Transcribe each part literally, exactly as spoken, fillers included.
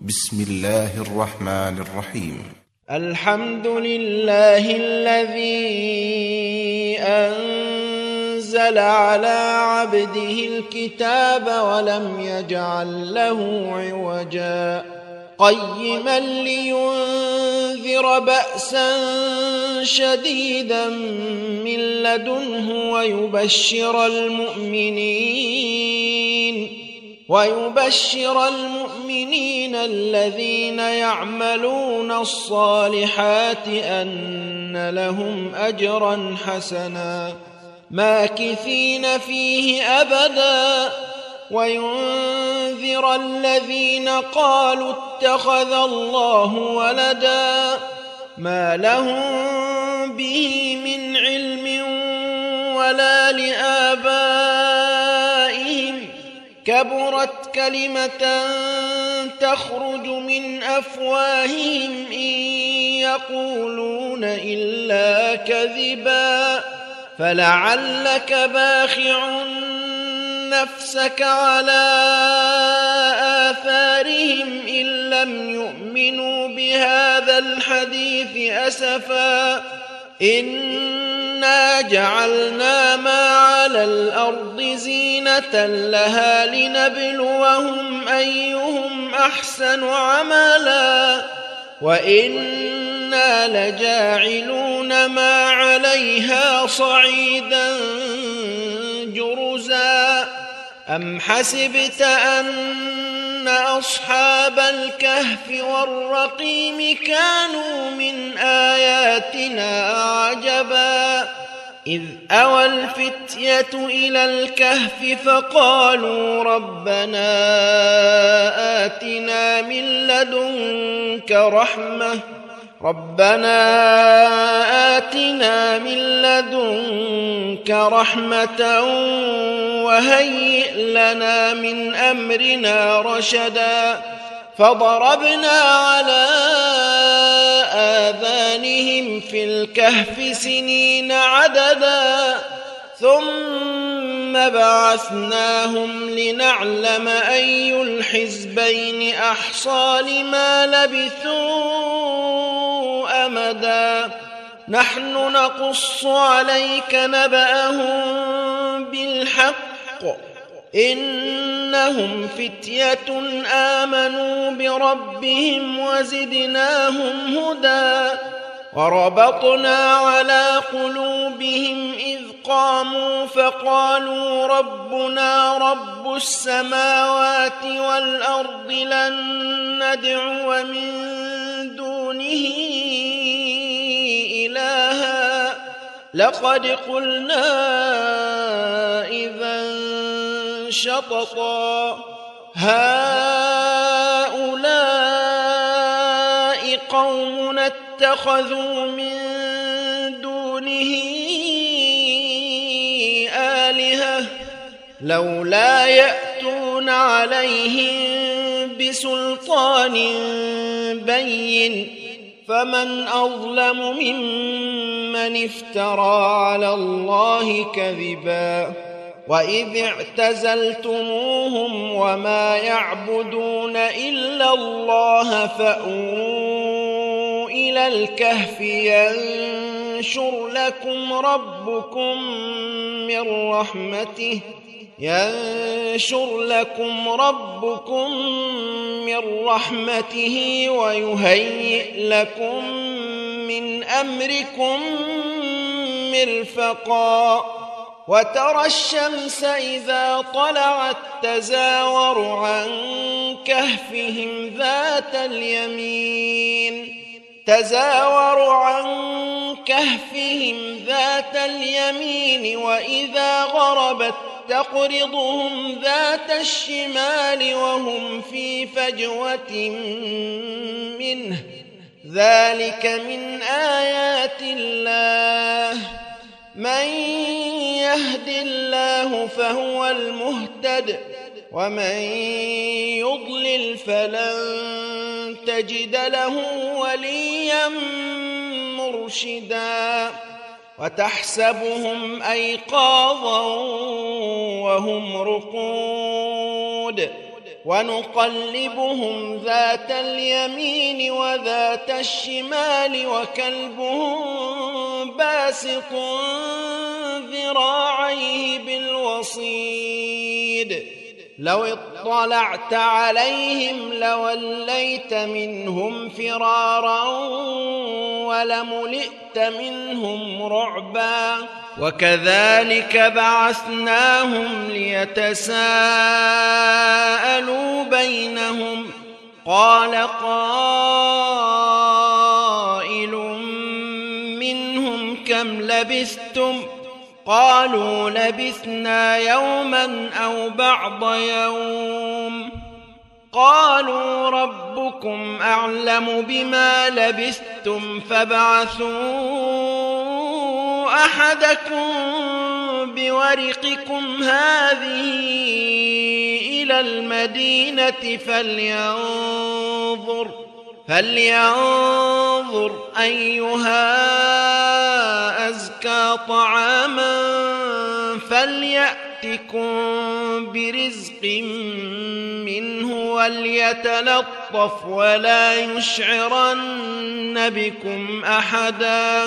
بسم الله الرحمن الرحيم. الحمد لله الذي أنزل على عبده الكتاب ولم يجعل له عوجا قيما لينذر بأسا شديدا من لدنه ويبشر المؤمنين ويبشر المؤمنين الذين يعملون الصالحات أن لهم أجرا حسنا ماكثين فيه أبدا وينذر الذين قالوا اتخذ الله ولدا ما لهم به من علم ولا لآبائهم كبرت كلمة تخرج من أفواههم إن يقولون إلا كذبا فلعلك باخع نفسك على آثارهم إن لم يؤمنوا بهذا الحديث أسفا إنا جعلنا ما على الأرض زينة لها لنبلوهم أيهم أحسن عملا وإنا لجاعلون ما عليها صعيدا جرزا أم حسبت أن أصحاب الكهف والرقيم كانوا من آياتنا عجبا إذ أوى الفتية إلى الكهف فقالوا ربنا آتنا من لدنك رحمة ربنا آتنا من لدنك رحمة وهيئ لنا من أمرنا رشدا فضربنا على آذانهم في الكهف سنين عددا ثم بعثناهم لنعلم أي الحزبين أحصى لما لبثوا أمدا نحن نقص عليك نبأهم بالحق إنهم فتية آمنوا بربهم وزدناهم هدى وربطنا على قلوبهم إذ قاموا فقالوا ربنا رب السماوات والأرض لن ندعو من دونه إلها لقد قلنا إذا شططا هؤلاء قوم اتخذوا من دونه آلهة لولا يأتون عليهم بسلطان بين فمن أظلم ممن افترى على الله كذبا وإذ اعتزلتموهم وما يعبدون إلا الله فأووا إلى الكهف ينشر لكم ربكم من رحمته ينشر لكم ربكم من رحمته ويهيئ لكم من أمركم مرفقا وترى الشمس إذا طلعت تزاور عن كهفهم ذات اليمين تزاور عن كهفهم ذات اليمين وإذا غربت تقرضهم ذات الشمال وهم في فجوة منه ذلك من آيات الله من يهد الله فهو المهتد ومن يضلل فلن تجد له وليا مرشدا وتحسبهم أيقاظا وهم رقود ونقلبهم ذات اليمين وذات الشمال وكلبهم باسط ذراعيه بالوصيد لو اطلعت عليهم لوليت منهم فرارا ولملئت منهم رعبا وكذلك بعثناهم ليتساءلوا بينهم قال قائل منهم كم لبثتم قالوا لبثنا يوما أو بعض يوم قالوا ربكم أعلم بما لبثتم فابعثوا أحدكم بورقكم هذه إلى المدينة فلينظر فلينظر أيها أزكى طعاما فليأتكم برزق منه وليتلطف ولا يشعرن بكم أحدا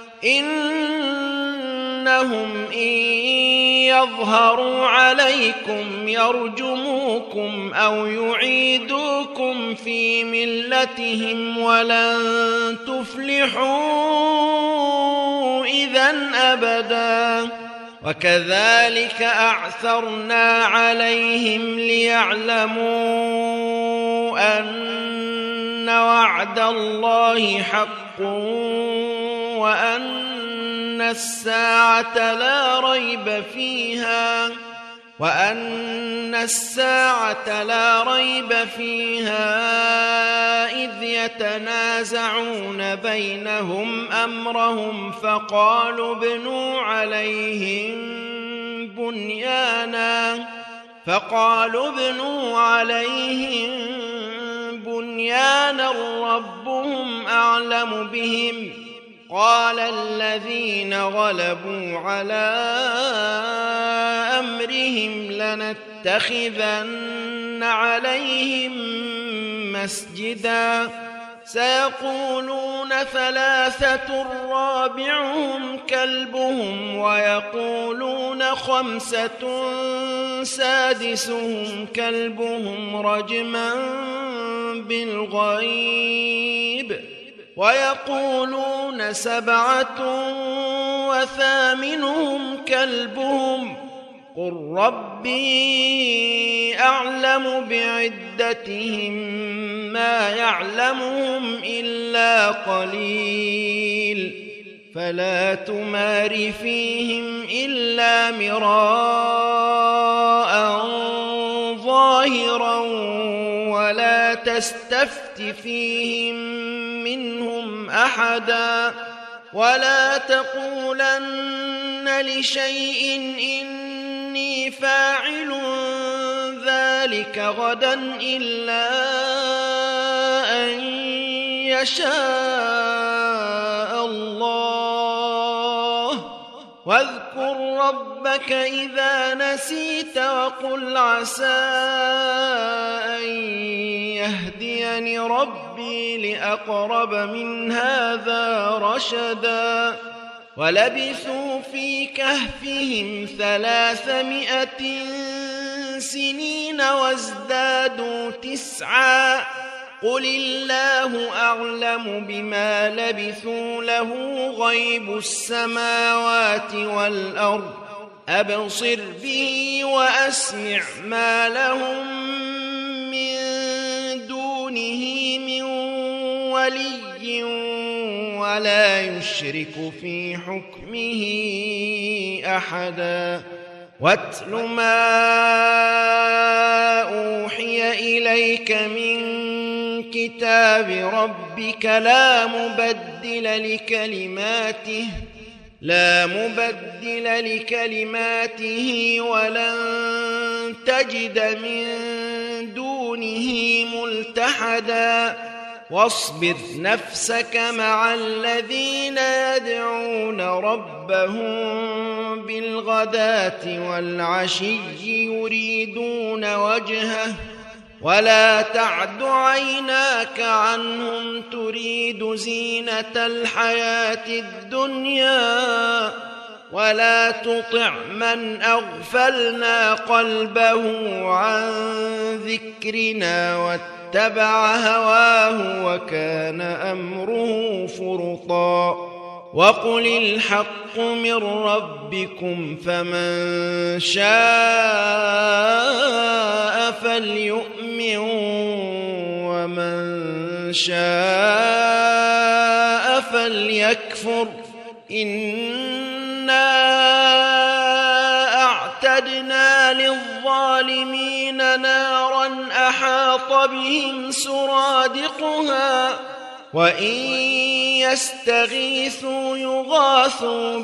إنهم إن يظهروا عليكم يرجموكم أو يعيدوكم في ملتهم ولن تفلحوا إذن أبدا وكذلك أعثرنا عليهم ليعلموا أن وعد الله حق وأن الساعة لا ريب فيها وأن الساعة لا ريب فيها إذ يتنازعون بينهم أمرهم فقالوا ابنوا عليهم بنيانا فقالوا ابنوا عليهم بنيانا ربهم أعلم بهم قال الذين غلبوا على أمرهم لنتخذن عليهم مسجدا سيقولون ثلاثة رابعهم كلبهم ويقولون خمسة سادسهم كلبهم رجما بالغيب ويقولون سبعة وثامنهم كلبهم قل ربي أعلم بعدتهم ما يعلمهم إلا قليل فلا تمار فيهم إلا مراء ظاهرا ولا تستفت فيهم منهم أحدا ولا تقولن لشيء إني فاعل ذلك غدا إلا أن يشاء الله واذكر ربك إذا نسيت وقل عسى أن يهديني ربي لأقرب من هذا رشدا ولبثوا في كهفهم ثلاثمائة سنين وازدادوا تسعا قل الله أعلم بما لبثوا له غيب السماوات والأرض أبصر به وأسمع ما لهم من دونه من ولي ولا يشرك في حكمه أحدا واتل ما أوحي إليك من كتاب ربك لا مبدل لكلماته لا مبدل لكلماته ولن تجد من دونه ملتحدا واصبر نفسك مع الذين يدعون ربهم بالغداة والعشي يريدون وجهه ولا تعد عيناك عنهم تريد زينة الحياة الدنيا ولا تطع من أغفلنا قلبه عن ذكرنا واتبع هواه وكان أمره فرطا وقل الحق من ربكم فمن شاء فليؤمن ومن شاء فليكفر إنا أعتدنا للظالمين نارا أحاط بهم سرادقها وإن يستغيثوا يغاثوا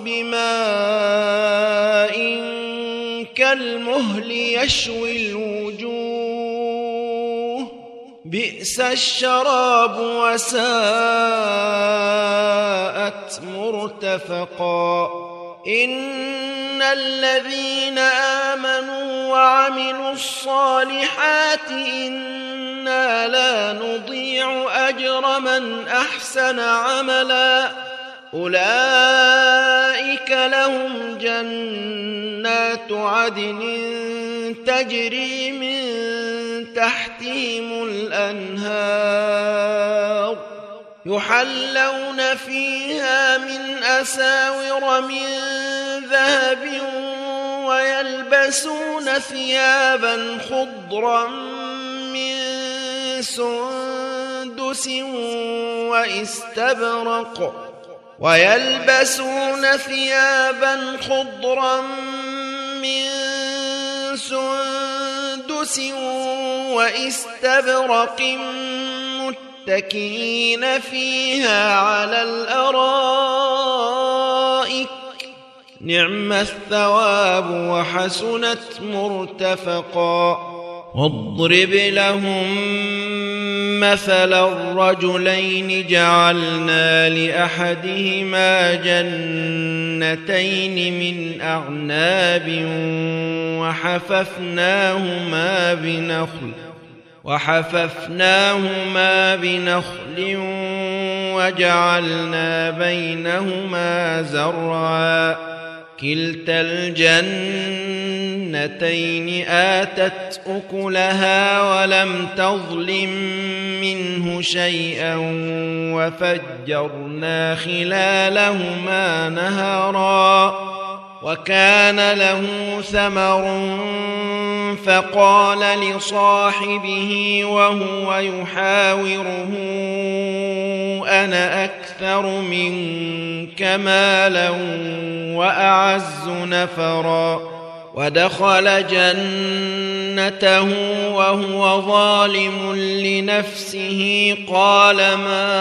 بماء كالمهل يشوي الوجوه بئس الشراب وساءت مرتفقا إن الذين آمنوا وعملوا الصالحات إنا لا نضيع أجر من أحسن عملا أولئك لهم جنات عدن تجري من تحتهم الأنهار يحلون فيها من أساور من ذهب ويلبسون ثيابا خضرا من سندس واستبرق ويلبسون ثيابا خضرا من سندس واستبرق متكئين فيها على الأرائك نعم الثواب وحسنت مرتفقا واضرب لهم مثل الرجلين جعلنا لأحدهما جنتين من أعناب وحففناهما بنخل وحففناهما بنخل وجعلنا بينهما زرعا كلتا الجنتين آتت أكلها ولم تظلم منه شيئا وفجرنا خلالهما نهرا وكان له ثمر فقال لصاحبه وهو يحاوره أنا أكثر منك مالا وأعز نفرا ودخل جنته وهو ظالم لنفسه قال ما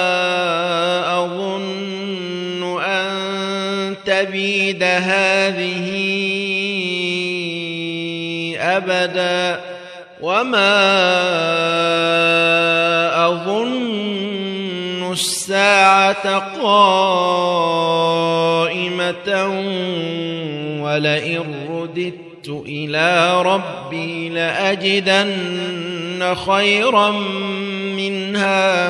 أظن أن تبيد هذه أبدا وما أظن الساعة قائمة ولئن رددت إلى ربي لأجدن خيرا منها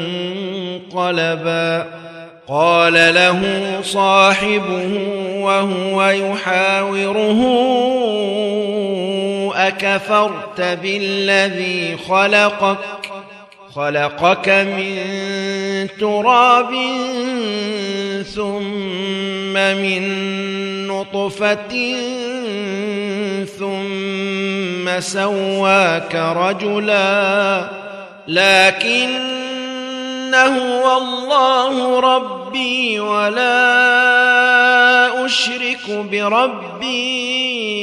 منقلبا قال له صاحبه وهو يحاوره أكفرت بالذي خلقك خلقك من تراب ثم من نطفة ثم سواك رجلا لكن هو الله ربي ولا أشرك بربي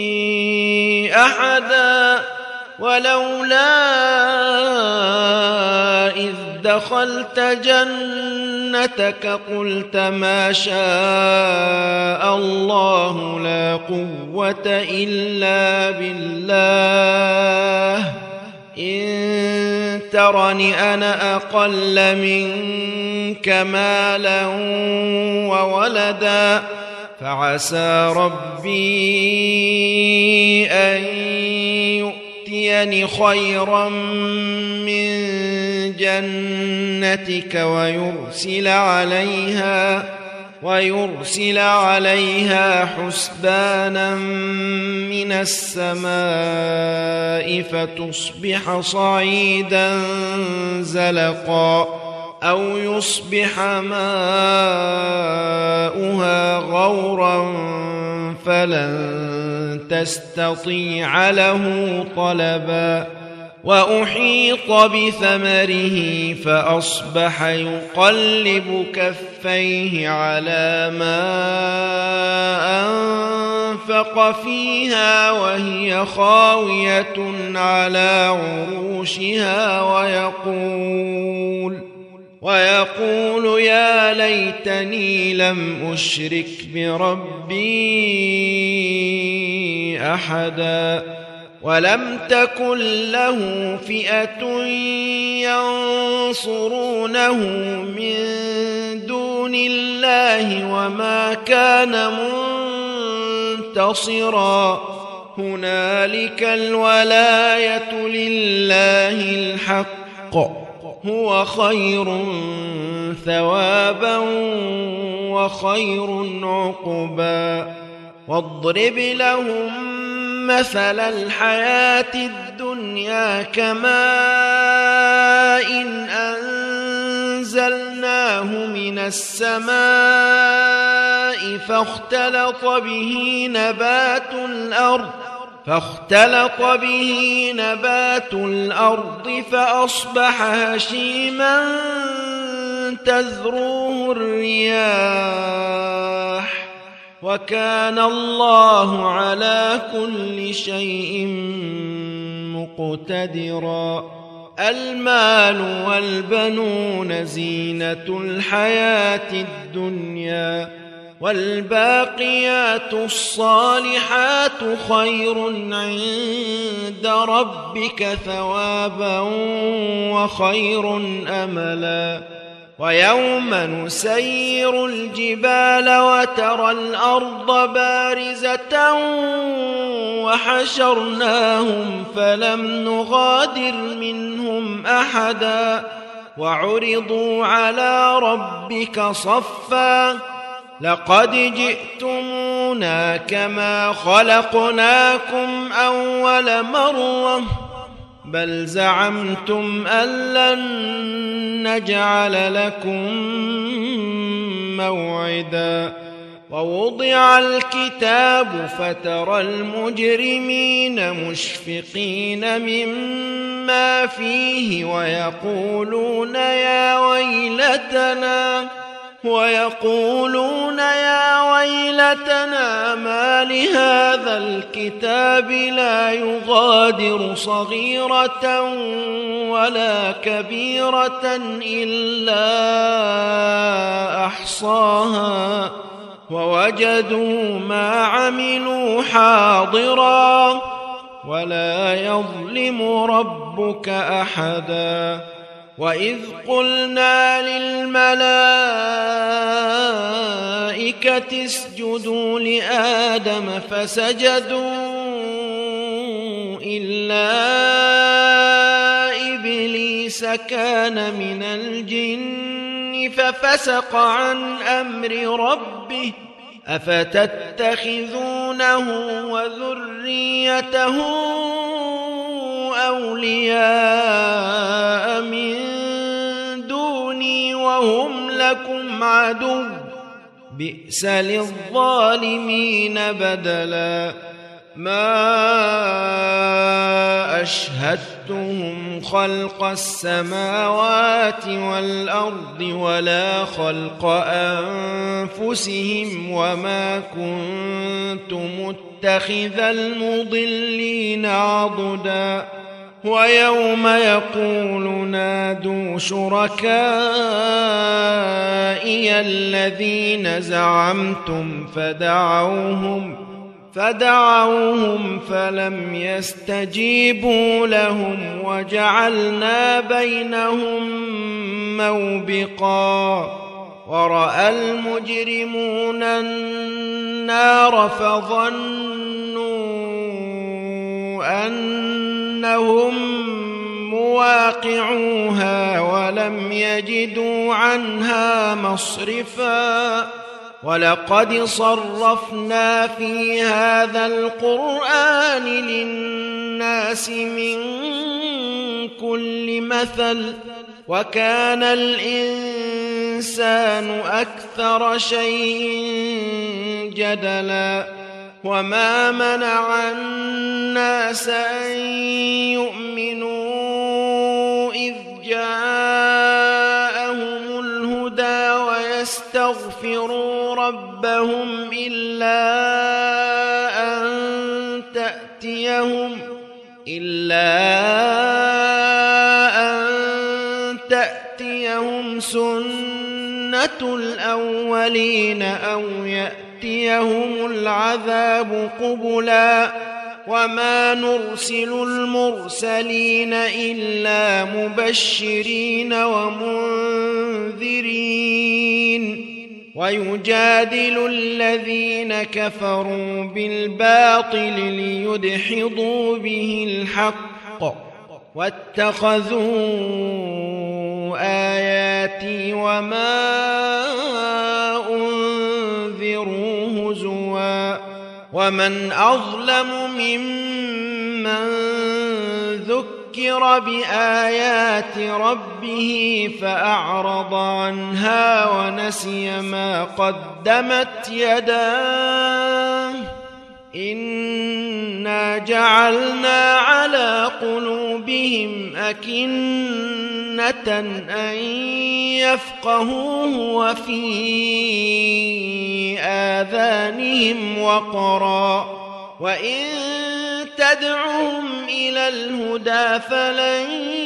أحدا ولولا إذ دخلت جنتك قلت ما شاء الله لا قوة إلا بالله إن ترني أنا أقل منك مالا وولدا فعسى ربي أن يؤتين خيرا من جنتك ويرسل عليها ويرسل عليها حسبانا من السماء فتصبح صعيدا زلقا أو يصبح ماؤها غورا فلن تستطيع له طلبا وأحيط بثمره فأصبح يقلب كفيه على ما أنفق فيها وهي خاوية على عروشها ويقول ويقول يا ليتني لم أشرك بربي أحدا ولم تكن له فئة ينصرونه من دون الله وما كان منتصرا هنالك الولاية لله الحق هو خير ثوابا وخير عقبا واضرب لهم مثل الحياة الدنيا كماء أنزلناه من السماء فاختلط به نبات الأرض فاختلط به نبات الأرض فأصبح هشيما تذروه الرياح وكان الله على كل شيء مقتدرا المال والبنون زينة الحياة الدنيا والباقيات الصالحات خير عند ربك ثوابا وخير أملا ويوم نسير الجبال وترى الأرض بارزة وحشرناهم فلم نغادر منهم أحدا وعرضوا على ربك صفا لقد جئتمونا كما خلقناكم أول مرة بل زعمتم أن لن نجعل لكم موعدا ووضع الكتاب فترى المجرمين مشفقين مما فيه ويقولون يا ويلتنا ويقولون يا ويلتنا ما لهذا الكتاب لا يغادر صغيرة ولا كبيرة إلا أحصاها ووجدوا ما عملوا حاضرا ولا يظلم ربك أحدا وإذ قلنا للملائكة اسجدوا لآدم فسجدوا إلا إبليس كان من الجن ففسق عن أمر ربه أفتتخذونه وذريته أولياء من دوني وهم لكم عدو بئس للظالمين بدلا ما أشهدتهم خلق السماوات والأرض ولا خلق أنفسهم وما كنت متخذ المضلين عضدا ويوم يقول نادوا شركائي الذين زعمتم فدعوهم فدعوهم فلم يستجيبوا لهم وجعلنا بينهم موبقا ورأى المجرمون النار فظنوا أن أنهم مواقعوها ولم يجدوا عنها مصرفا ولقد صرفنا في هذا القرآن للناس من كل مثل وكان الإنسان أكثر شيء جدلا وما منع الناس أن يؤمنوا إذ جاءهم الهدى ويستغفروا ربهم إلا أن تأتيهم إلا أن تأتيهم سنة الأولين أو يأتيهم العذاب قبلا وما نرسل المرسلين إلا مبشرين ومنذرين ويجادل الذين كفروا بالباطل ليدحضوا به الحق واتخذوا آياتي وما أنذروا هزوا ومن أظلم ممن ذكر بآيات ربه فأعرض عنها ونسي ما قدمت يداه إنا جعلنا على قلوبهم أكنة أن يفقهوه وفي آذانهم وقرا وإن تدعهم إلى الهدى فلن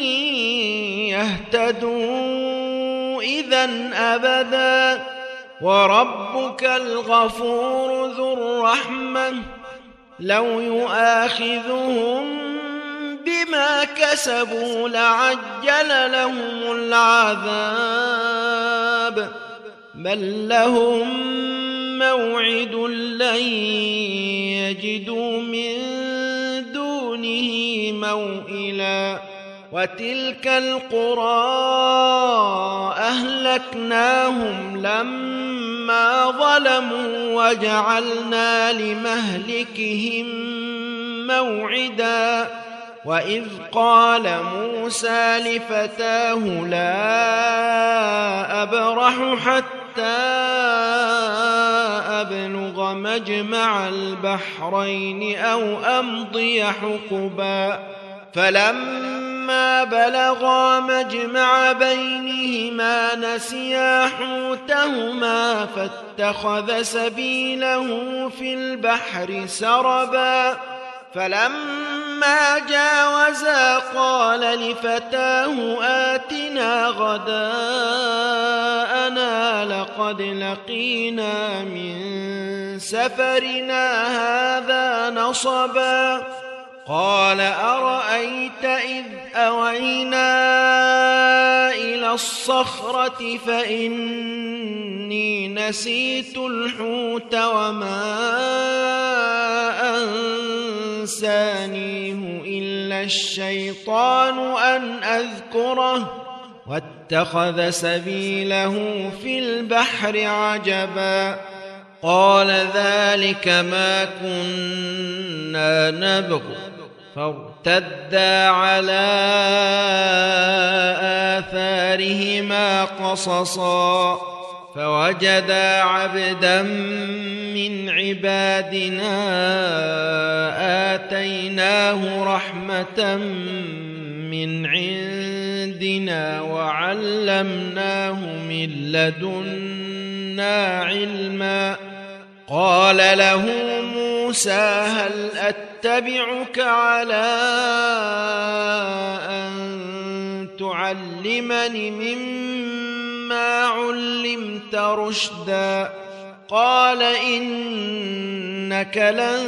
يهتدوا إذن أبدا وربك الغفور ذو الرحمة لو يؤاخذهم بما كسبوا لعجل لهم العذاب بل لهم موعد لن يجدوا من دونه موئلا وتلك القرى أهلكناهم لما ظلموا وجعلنا لمهلكهم موعدا وإذ قال موسى لفتاه لا أبرح حتى أبلغ مجمع البحرين أو أمضي حقبا فلما بلغا مجمع بينهما نسيا حوتهما فاتخذ سبيله في البحر سربا فلما جاوزا قال لفتاه آتنا غداءنا لقد لقينا من سفرنا هذا نصبا قال أرأيت إذ أوينا إلى الصخرة فإني نسيت الحوت وما أنسانيه إلا الشيطان أن أذكره واتخذ سبيله في البحر عجبا قال ذلك ما كنا نبغ فارتدا على آثارهما قصصا فوجدا عبدا من عبادنا آتيناه رحمة من عندنا وعلمناه من لدنا علما قال له موسى هل أتبعك على أن تعلمني مما علمت رشدا قال إنك لن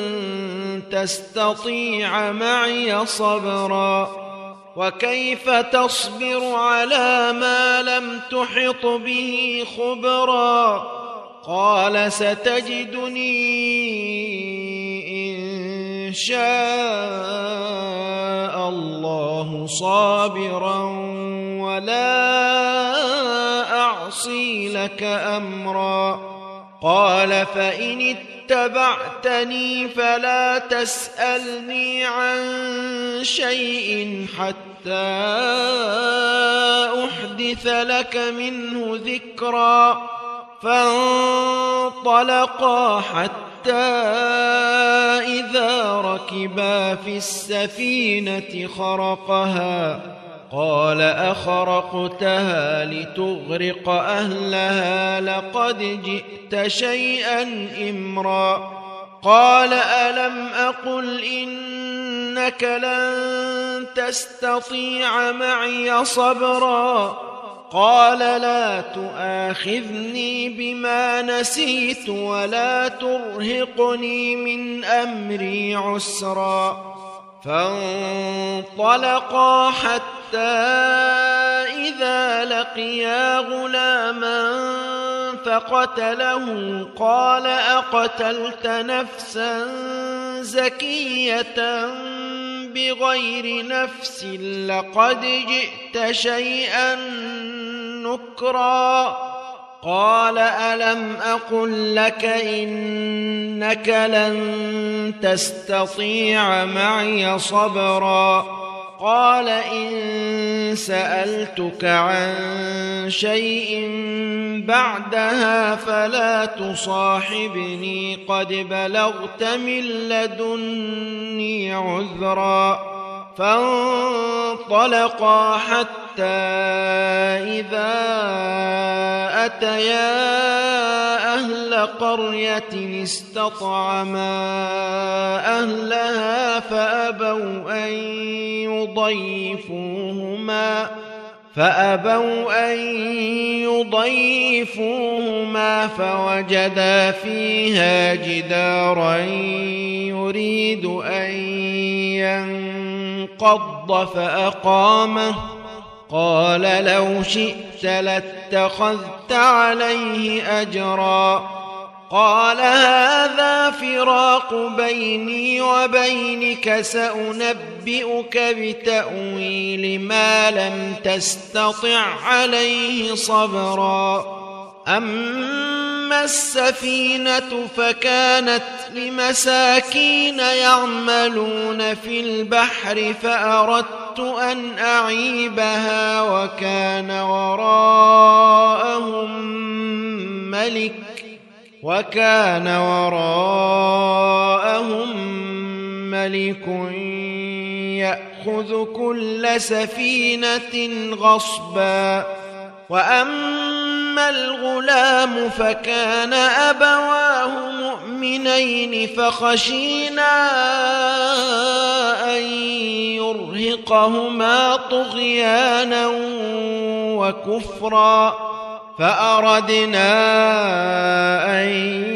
تستطيع معي صبرا وكيف تصبر على ما لم تحط به خبرا قال ستجدني إن شاء الله صابرا ولا أعصي لك أمرا. قال فإن اتبعتني فلا تسألني عن شيء حتى أحدث لك منه ذكرا. فانطلقا حتى إذا ركبا في السفينة خرقها قال أخرقتها لتغرق أهلها لقد جئت شيئا إمرا. قال ألم أقل إنك لن تستطيع معي صبرا. قال لا تؤاخذني بما نسيت ولا ترهقني من أمري عسرا. فانطلقا حتى إذا لقيا غلاما فقتله قال أقتلت نفسا زكية بغير نفس لقد جئت شيئا نكرا. قال ألم أقل لك إنك لن تستطيع معي صبرا. قال إن سألتك عن شيء بعدها فلا تصاحبني قد بلغت من لدني عذرا. فانطلقا حتى إذا أتيا أهل قرية استطعما أهلها فأبوا أن يضيفوهما فأبوا أن يضيفوهما فوجدا فيها جدارا يريد أن ينقض فأقامه. قال لو شئت لاتخذت عليه أجرا. قال هذا فراق بيني وبينك سأنبئك بتأويل ما لم تستطع عليه صبرا. أما السفينة فكانت لمساكين يعملون في البحر فأردت أن أعيبها وكان وراءهم ملك وكان وراءهم ملك يأخذ كل سفينة غصبا. وأما الغلام فكان أبواه مؤمنين فخشينا أن يرهقهما طغيانا وكفرا. فأردنا أن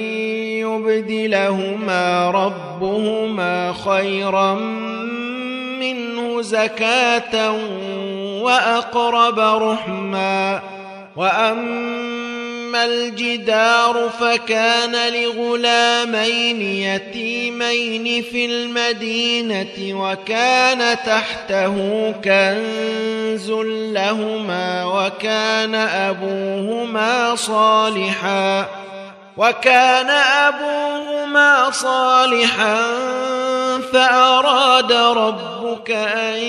يبدلهما ربهما خيرا منه زكاة وأقرب رحما. وأما الجدار فكان لغلامين يتيمين في المدينة وكان تحته كنز لهما وكان أبوهما صالحا وكان أبوهما صالحا فأراد ربك أن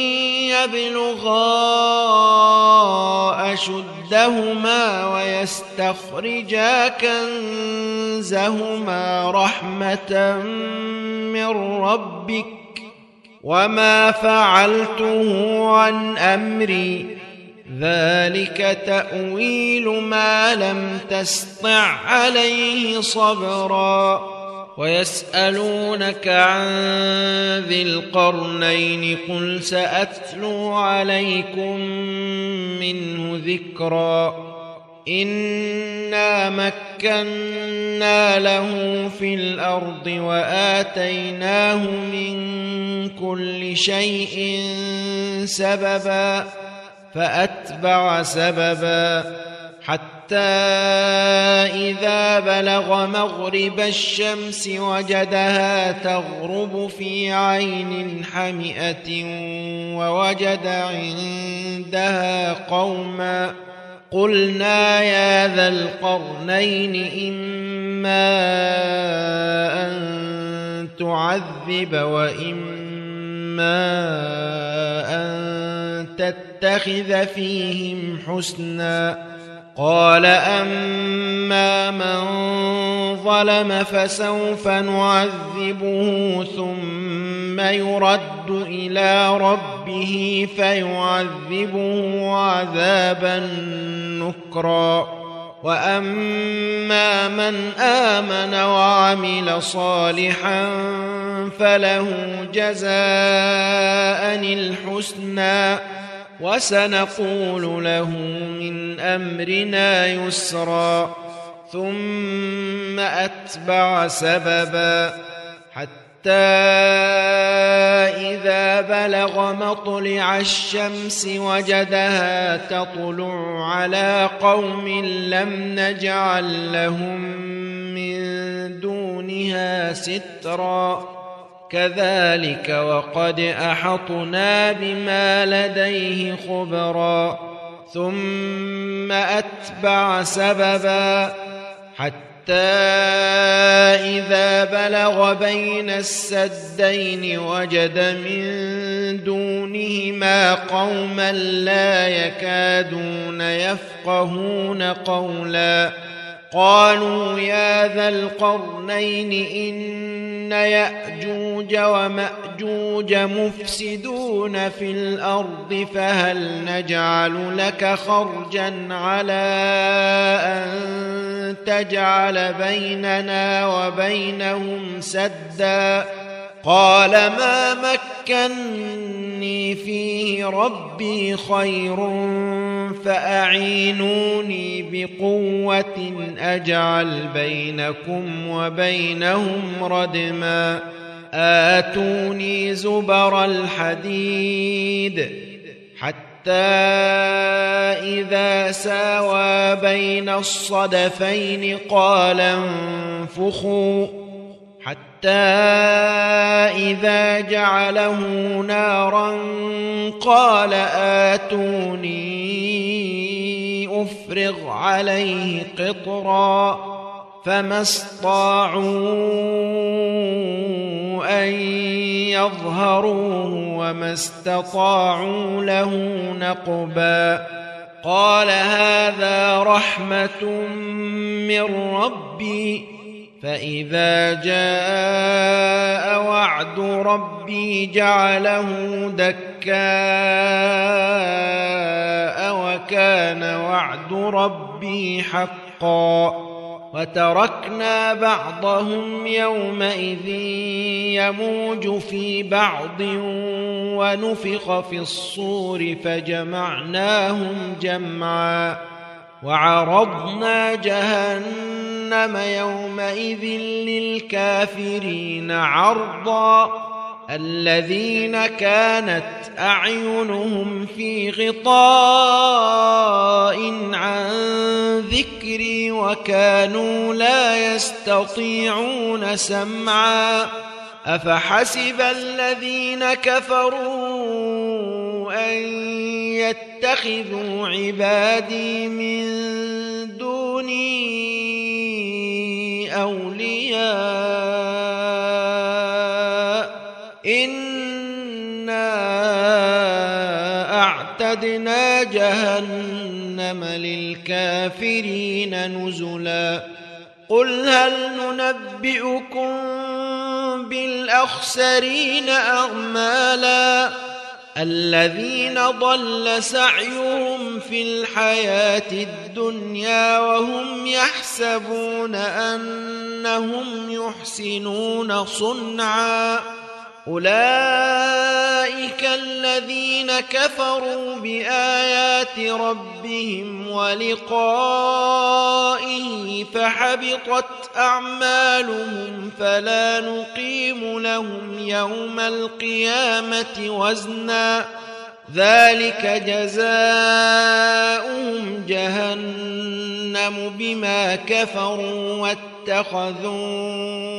يبلغا أشدهما ويستخرجا كنزهما رحمة من ربك وما فعلته عن أمري ذلك تأويل ما لم تسطع عليه صبرا. ويسألونك عن ذي القرنين قل سأتلو عليكم منه ذكرا. إنا مكنا له في الأرض وآتيناه من كل شيء سببا فأتبع سببا حتى إذا بلغ مغرب الشمس وجدها تغرب في عين حمئة ووجد عندها قوما قلنا يا ذا القرنين إما أن تعذب وإما أن تتخذ فيهم حسنا قال أما من ظلم فسوف نعذبه ثم يرد إلى ربه فيعذبه عذابا نكرا وأما من آمن وعمل صالحا فله جزاء الحسنى وسنقول له من أمرنا يسرا ثم أتبع سببا حتى إذا بلغ مطلع الشمس وجدها تطلع على قوم لم نجعل لهم من دونها سترا كذلك وقد أحطنا بما لديه خبرا ثم أتبع سببا حتى إذا بلغ بين السدين وجد من دونهما قوما لا يكادون يفقهون قولا قالوا يا ذا القرنين إن يأجوج ومأجوج مفسدون في الأرض فهل نجعل لك خرجا على أن تجعل بيننا وبينهم سدا قال ما مكني فيه ربي خير فأعينوني بقوة أجعل بينكم وبينهم ردما آتوني زبر الحديد حتى إذا ساوى بين الصدفين قال انفخوا حتى إذا جعله نارا قال آتوني أفرغ عليه قطرا فما استطاعوا أن يظهروه وما استطاعوا له نقبا قال هذا رحمة من ربي فإذا جاء وعد ربي جعله دكاء وكان وعد ربي حقا وتركنا بعضهم يومئذ يموج في بعض ونفخ في الصور فجمعناهم جمعا وعرضنا جهنم يومئذ للكافرين عرضا الذين كانت أعينهم في غطاء عن ذكري وكانوا لا يستطيعون سمعا أفحسب الذين كفروا أن يتخذوا عبادي من دوني أولياء إنا أعتدنا جهنم للكافرين نزلا قل هل ننبئكم بالأخسرين أعمالا الذين ضل سعيهم في الحياة الدنيا وهم يحسبون أنهم يحسنون صنعا أولئك الذين كفروا بآيات ربهم ولقائه فحبطت أعمالهم فلا نقيم لهم يوم القيامة وزنا ذلك جزاؤهم جهنم جهنم بما كفروا واتخذوا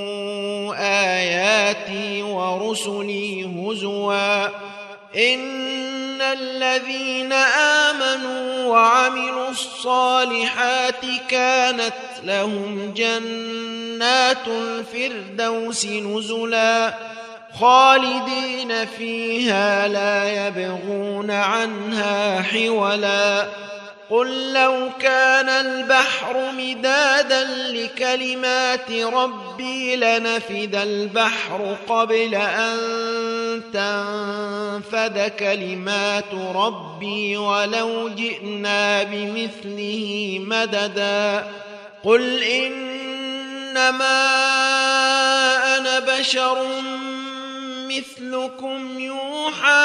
آياتي ورسلي هزوا إن الذين آمنوا وعملوا الصالحات كانت لهم جنات الفردوس نزلا خالدين فيها لا يبغون عنها حولا قل لو كان البحر مدادا لكلمات ربي لنفد البحر قبل أن تنفد كلمات ربي ولو جئنا بمثله مددا قل إنما أنا بشر مثلكم يوحى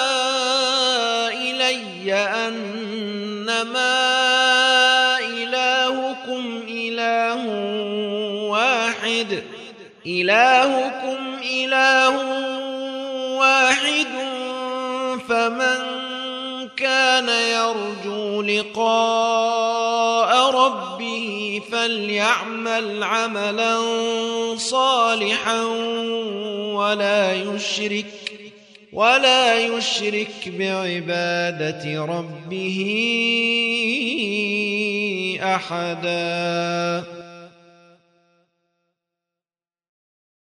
إلي أنما إلهكم إله واحد إلهكم إله واحد فمن كان يرجو لقاء ربه فليعمل عملا صالحا ولا يشرك ولا يشرك بعبادة ربه أحدا.